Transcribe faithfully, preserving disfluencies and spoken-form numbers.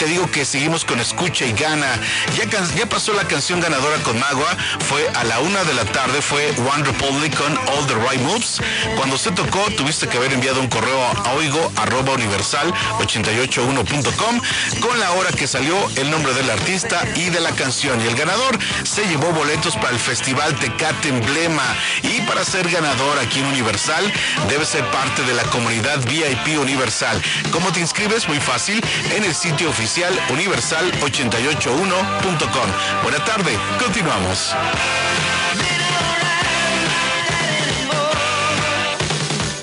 te digo que seguimos con Escucha y Gana. Ya, ya pasó la canción ganadora con Magua, fue a la una de la tarde, fue One Republic con All the Right Moves. Cuando se tocó, tuviste que haber enviado un correo a oigo arroba universal ochenta y ocho uno punto com con la hora que salió, el nombre del artista y de la canción. Y el ganador se llevó boletos para el Festival Tecate Emblema. Y para ser ganador aquí en Universal, debes ser parte de la comunidad V I P Universal. ¿Cómo te inscribes? Muy fácil, en el sitio oficial universal ochenta y ocho uno punto com. Buena tarde, continuamos.